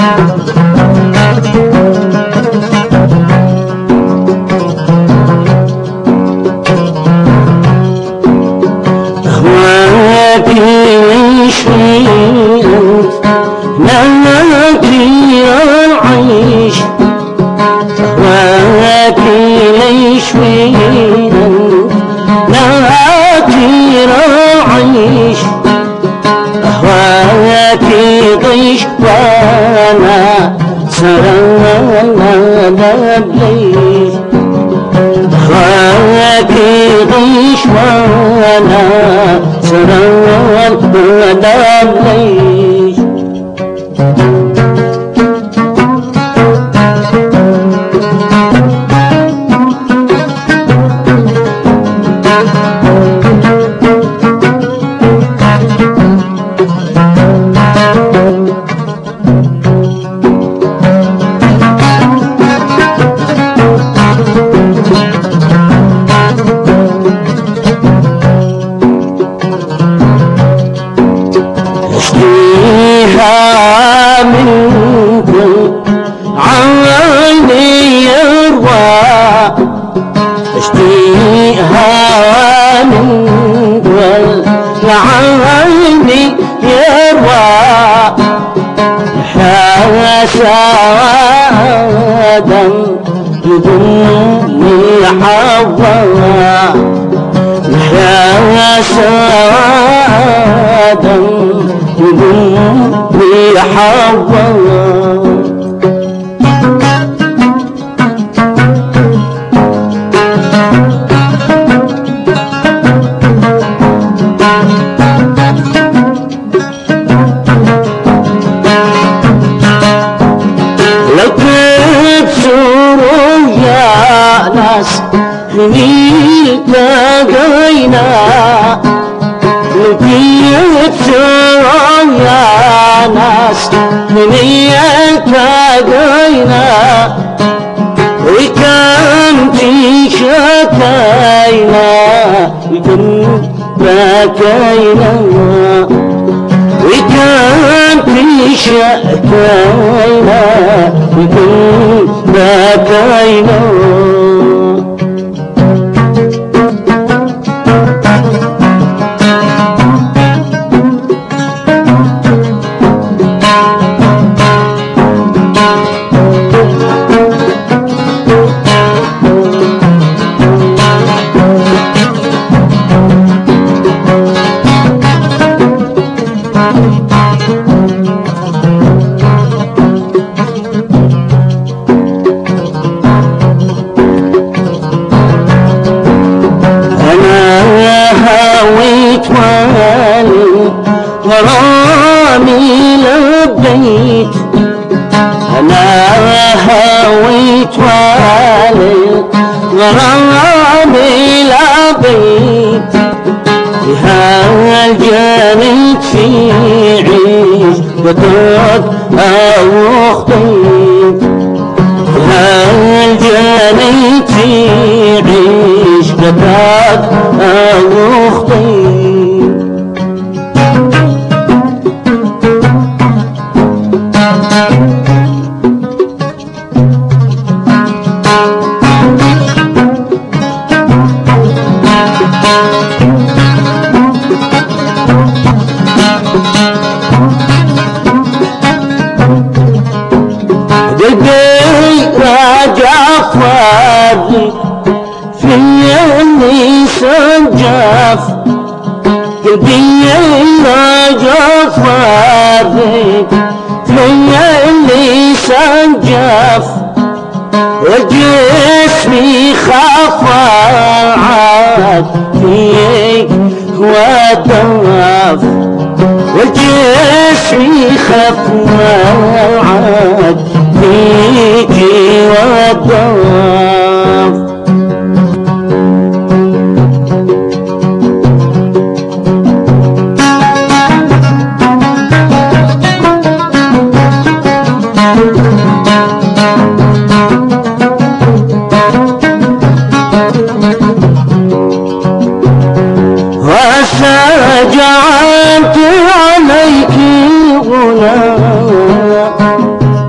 وسجعت عليك غلام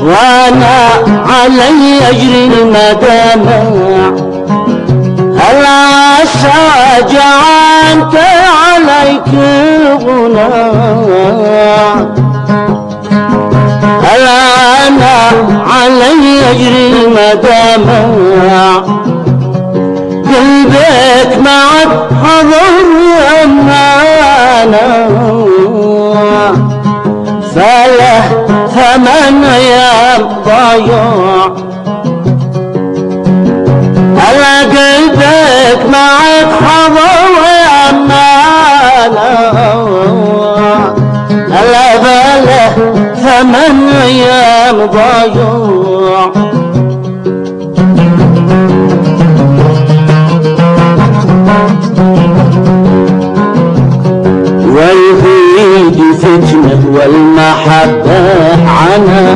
وانا علي اجري المدامع العسى جعلت عليك الغناء انا علي اجري المدامع قلبك معك حضر امانه فله ثمن ايام ضياع على قلبك معك حضر امانه على فله ثمن ايام ضياع والهيد فتنه والمحبه عنا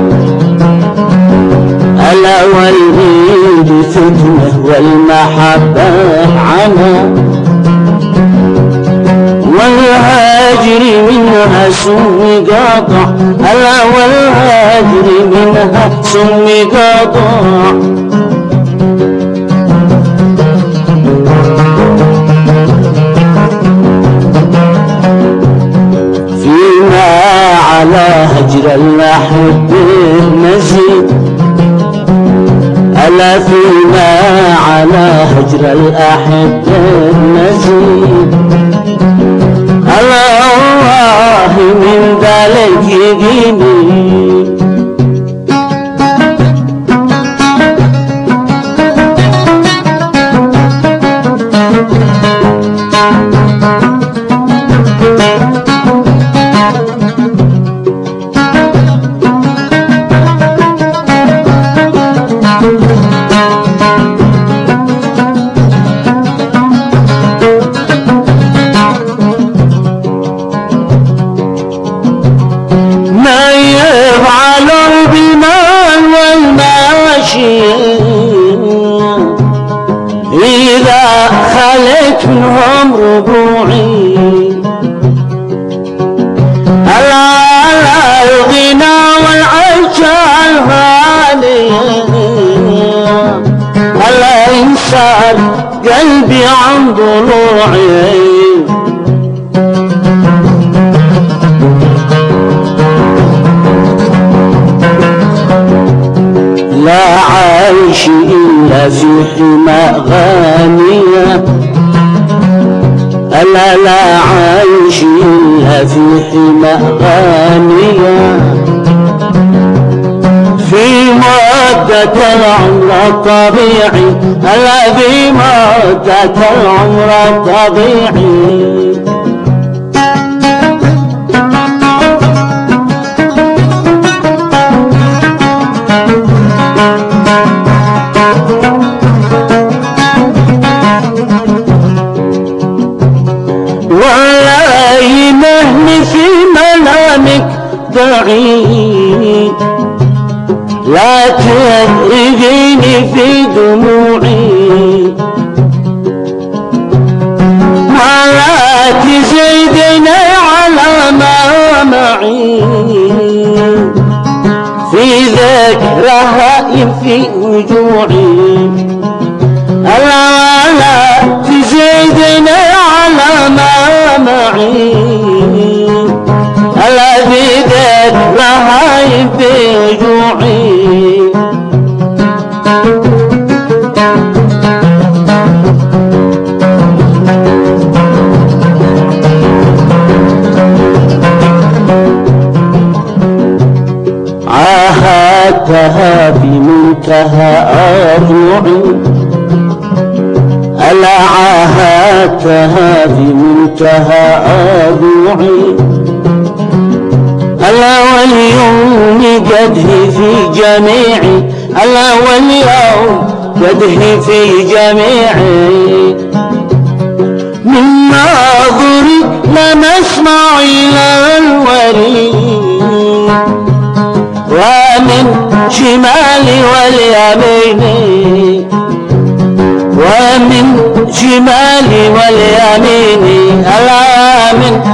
ألا والهيد فتنه والمحبه عنا والهاجر منها سم قاطع ألا والهاجر منها سم قاطع فيما على هجر الأحبة نزيد ألا فيما على هجر الأحبة نزيد ألا الله من ذلك يجيني إذا خلت منهم ربوعي ألا الغنى والعيش الغالي ألا إنسان قلبي عن ضلوعي لا عيش إلا في حمى غانية ألا لا عيش إلا في حمى غانية في مدة العمر الطبيعي ألا في مدة العمر الطبيعي ولا يمهني في منامك بعيد لا تغرقيني في دموعي ولا تزيدني على ما معي في ذكرها في وجوعي ألا تزيدني على ما معي ألا بذكرها في وجوعي عاهدتها بمنتهى أضلعي ألا عاهدتها بمنتهى أضلعي ألا واليوم قده في جميعي ألا واليوم قده في جميعي من ناظري لم أسمع إلى الوريد ومن شمالي واليمين ومن شمالي واليمين ألا من